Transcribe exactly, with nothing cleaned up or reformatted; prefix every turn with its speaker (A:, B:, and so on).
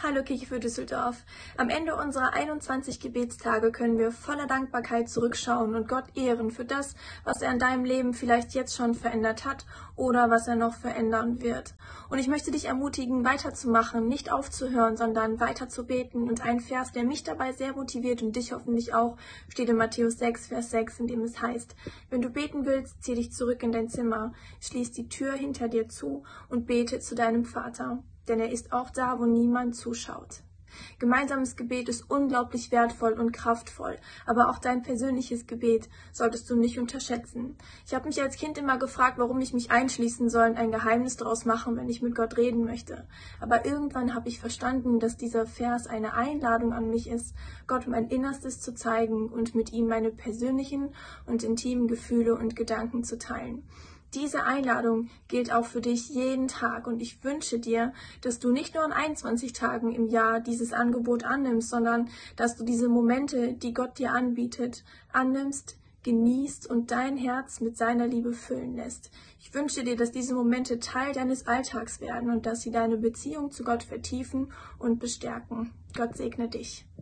A: Hallo Kirche für Düsseldorf. Am Ende unserer einundzwanzig Gebetstage können wir voller Dankbarkeit zurückschauen und Gott ehren für das, was er in deinem Leben vielleicht jetzt schon verändert hat oder was er noch verändern wird. Und ich möchte dich ermutigen, weiterzumachen, nicht aufzuhören, sondern weiter zu beten. Und ein Vers, der mich dabei sehr motiviert und dich hoffentlich auch, steht in Matthäus sechs, Vers sechs, in dem es heißt: Wenn du beten willst, zieh dich zurück in dein Zimmer, schließ die Tür hinter dir zu und bete zu deinem Vater. Denn er ist auch da, wo niemand zuschaut. Gemeinsames Gebet ist unglaublich wertvoll und kraftvoll, aber auch dein persönliches Gebet solltest du nicht unterschätzen. Ich habe mich als Kind immer gefragt, warum ich mich einschließen soll und ein Geheimnis daraus machen, wenn ich mit Gott reden möchte. Aber irgendwann habe ich verstanden, dass dieser Vers eine Einladung an mich ist, Gott mein Innerstes zu zeigen und mit ihm meine persönlichen und intimen Gefühle und Gedanken zu teilen. Diese Einladung gilt auch für dich jeden Tag und ich wünsche dir, dass du nicht nur an einundzwanzig Tagen im Jahr dieses Angebot annimmst, sondern dass du diese Momente, die Gott dir anbietet, annimmst, genießt und dein Herz mit seiner Liebe füllen lässt. Ich wünsche dir, dass diese Momente Teil deines Alltags werden und dass sie deine Beziehung zu Gott vertiefen und bestärken. Gott segne dich.